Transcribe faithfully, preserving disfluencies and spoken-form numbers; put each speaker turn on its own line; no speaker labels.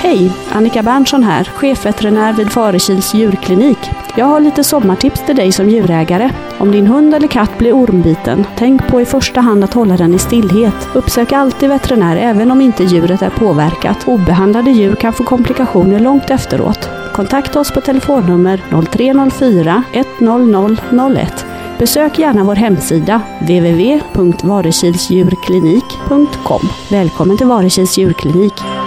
Hej, Annika Berntsson här, chefveterinär vid Varekils djurklinik. Jag har lite sommartips till dig som djurägare. Om din hund eller katt blir ormbiten, tänk på i första hand att hålla den i stillhet. Uppsök alltid veterinär även om inte djuret är påverkat. Obehandlade djur kan få komplikationer långt efteråt. Kontakta oss på telefonnummer noll tre noll fyra ett noll noll noll ett. Besök gärna vår hemsida w w w punkt varekilsdjurklinik punkt com. Välkommen till Varekils djurklinik.